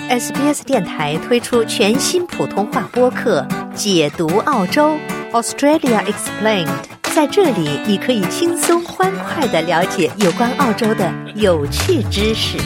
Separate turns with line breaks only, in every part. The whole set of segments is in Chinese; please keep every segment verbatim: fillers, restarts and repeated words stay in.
S B S 电台推出全新普通话播客《解读澳洲 Australia Explained》，在这里你可以轻松欢快地了解有关澳洲的有趣知识。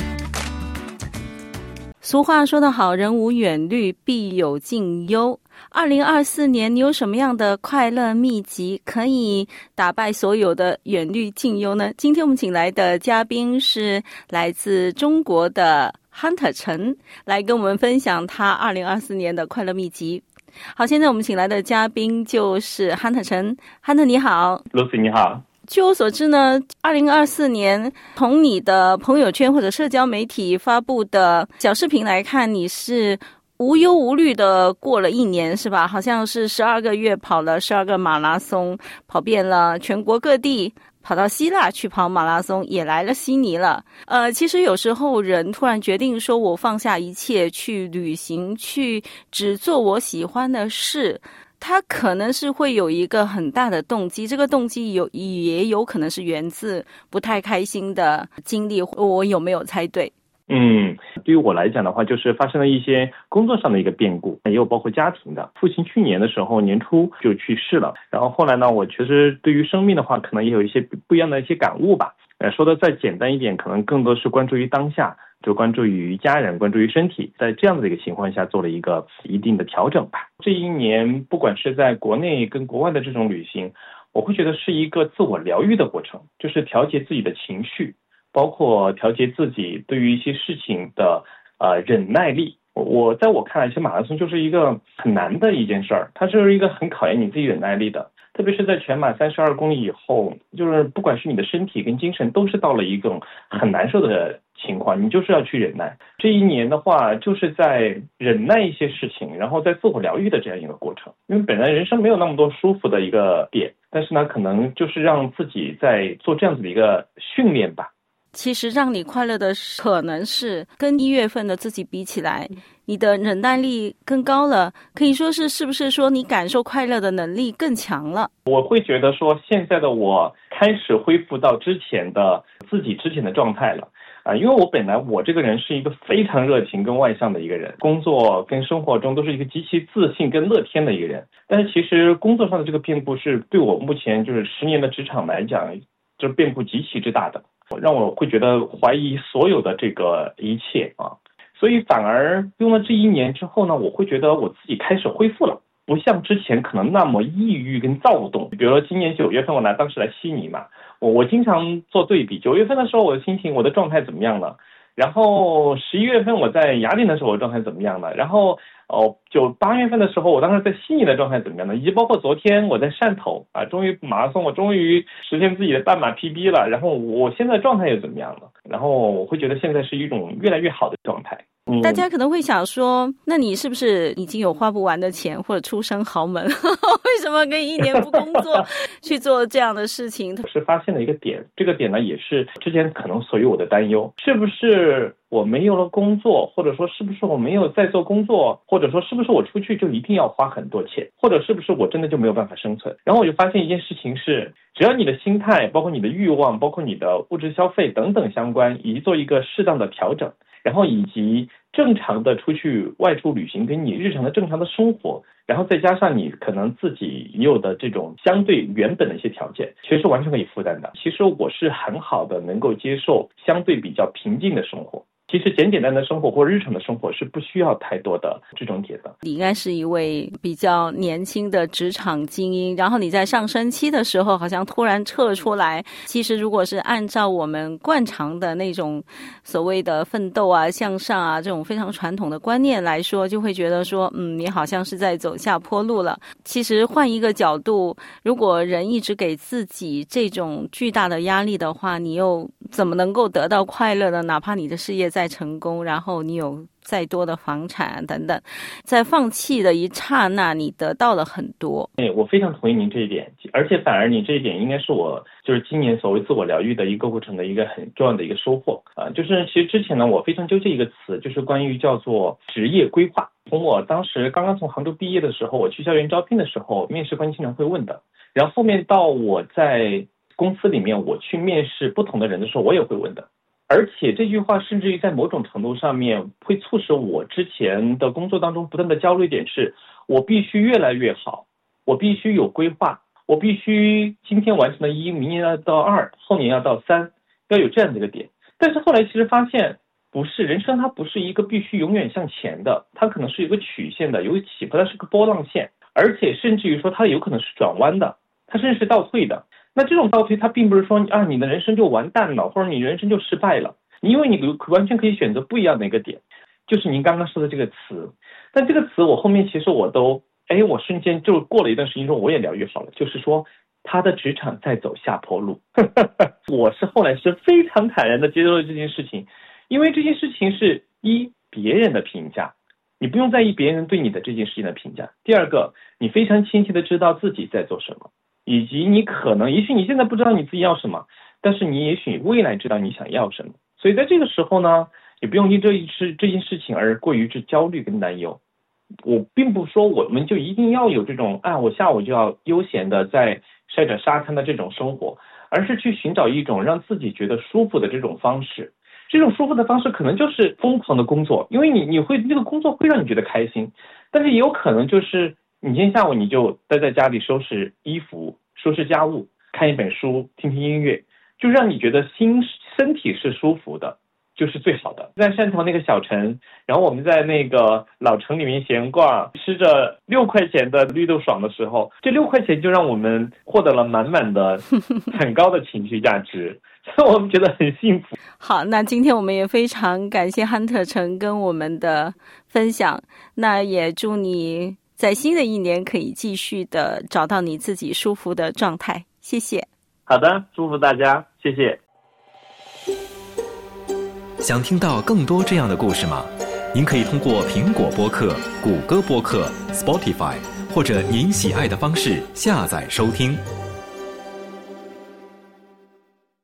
俗话说得好，人无远虑，必有近忧。二零二四年你有什么样的快乐秘籍可以打败所有的远虑近忧呢？今天我们请来的嘉宾是来自中国的 Hunter 陈，来跟我们分享他二零二四年的快乐秘籍。好，现在我们请来的嘉宾就是 Hunter 陈。 Hunter 你好。
Lucy 你好。
据我所知呢，二零二四年从你的朋友圈或者社交媒体发布的小视频来看，你是无忧无虑的过了一年，是吧？好像是十二个月跑了十二个马拉松，跑遍了全国各地，跑到希腊去跑马拉松，也来了悉尼了。呃，其实有时候人突然决定说我放下一切去旅行，去只做我喜欢的事，他可能是会有一个很大的动机，这个动机有也有可能是源自不太开心的经历，我有没有猜对？
嗯，对于我来讲的话，就是发生了一些工作上的一个变故，也有包括家庭的。父亲去年的时候年初就去世了，然后后来呢，我其实对于生命的话，可能也有一些不一样的一些感悟吧。呃，说的再简单一点，可能更多是关注于当下，就关注于家人，关注于身体，在这样的一个情况下做了一个一定的调整吧。这一年，不管是在国内跟国外的这种旅行，我会觉得是一个自我疗愈的过程，就是调节自己的情绪，包括调节自己对于一些事情的呃忍耐力。我在我看来，其实马拉松就是一个很难的一件事儿，它是一个很考验你自己忍耐力的。特别是在全马三十二公里以后，就是不管是你的身体跟精神都是到了一种很难受的情况，你就是要去忍耐。这一年的话，就是在忍耐一些事情，然后在自我疗愈的这样一个过程。因为本来人生没有那么多舒服的一个点，但是呢，可能就是让自己在做这样子的一个训练吧。
其实让你快乐的可能是跟一月份的自己比起来，你的忍耐力更高了，可以说是是不是说你感受快乐的能力更强了？
我会觉得说现在的我开始恢复到之前的自己之前的状态了啊、呃，因为我本来我这个人是一个非常热情跟外向的一个人，工作跟生活中都是一个极其自信跟乐天的一个人。但是其实工作上的这个变故是对我目前就是十年的职场来讲，这变故极其之大的，让我会觉得怀疑所有的这个一切啊，所以反而用了这一年之后呢，我会觉得我自己开始恢复了，不像之前可能那么抑郁跟躁动。比如说今年九月份我来当时来悉尼嘛，我我经常做对比，九月份的时候我的心情我的状态怎么样了，然后十一月份我在雅典的时候我的状态怎么样了，然后哦，就八月份的时候我当时在悉尼的状态怎么样呢？以及包括昨天我在汕头啊，终于马拉松我终于实现自己的半马 P B 了，然后我现在状态又怎么样了？然后我会觉得现在是一种越来越好的状态。嗯、
大家可能会想说，那你是不是已经有花不完的钱或者出身豪门？为什么可以一年不工作去做这样的事情？
是发现了一个点，这个点呢也是之前可能所有我的担忧，是不是我没有了工作，或者说是不是我没有在做工作，或者说是不是我出去就一定要花很多钱，或者是不是我真的就没有办法生存。然后我就发现一件事情是，只要你的心态包括你的欲望包括你的物质消费等等相关以及做一个适当的调整，然后以及正常的出去外出旅行跟你日常的正常的生活，然后再加上你可能自己有的这种相对原本的一些条件，其实是完全可以负担的。其实我是很好的能够接受相对比较平静的生活，其实简简单的生活或日常的生活是不需要太多的这种点的。
你应该是一位比较年轻的职场精英，然后你在上升期的时候好像突然撤出来。其实如果是按照我们惯常的那种所谓的奋斗啊向上啊这种非常传统的观念来说，就会觉得说嗯，你好像是在走下坡路了。其实换一个角度，如果人一直给自己这种巨大的压力的话，你又怎么能够得到快乐呢？哪怕你的事业再成功，然后你有再多的房产等等，在放弃的一刹那你得到了很多。
对，我非常同意您这一点，而且反而你这一点应该是我就是今年所谓自我疗愈的一个过程的一个很重要的一个收获啊、呃，就是其实之前呢我非常纠结一个词，就是关于叫做职业规划。从我当时刚刚从杭州毕业的时候，我去校园招聘的时候，面试官经常会问的，然后后面到我在公司里面我去面试不同的人的时候，我也会问的。 而且这句话甚至于在某种程度上面会促使我之前的工作当中不断的焦虑点是，我必须越来越好，我必须有规划，我必须今天完成了一，明年要到二，后年要到三，要有这样的一个点。但是后来其实发现不是，人生它不是一个必须永远向前的，它可能是一个曲线的，有起伏，它是个波浪线，而且甚至于说它有可能是转弯的，它甚至是倒退的。那这种倒退它并不是说啊你的人生就完蛋了，或者你人生就失败了，因为你完全可以选择不一样的一个点，就是您刚刚说的这个词。但这个词我后面其实我都哎，我瞬间就过了一段时间之后我也疗愈好了，就是说他的职场在走下坡路。我是后来是非常坦然的接受了这件事情，因为这件事情是一别人的评价，你不用在意别人对你的这件事情的评价。第二个，你非常清晰的知道自己在做什么，以及你可能也许你现在不知道你自己要什么，但是你也许未来知道你想要什么。所以在这个时候呢，也不用因这一事这件事情而过于之焦虑跟担忧。我并不说我们就一定要有这种啊，我下午就要悠闲的在晒着沙滩的这种生活，而是去寻找一种让自己觉得舒服的这种方式。这种舒服的方式可能就是疯狂的工作，因为你你会这个工作会让你觉得开心，但是也有可能就是你今天下午你就待在家里收拾衣服、收拾家务、看一本书、听听音乐，就让你觉得心身体是舒服的，就是最好的。在汕头那个小城，然后我们在那个老城里面闲逛，吃着六块钱的绿豆爽的时候，这六块钱就让我们获得了满满的很高的情绪价值，所以我们觉得很幸福。
好，那今天我们也非常感谢 Hunter 陈跟我们的分享，那也祝你在新的一年可以继续的找到你自己舒服的状态，谢谢。
好的，祝福大家，谢谢。
想听到更多这样的故事吗？您可以通过苹果播客、谷歌播客、Spotify 或者您喜爱的方式下载收听。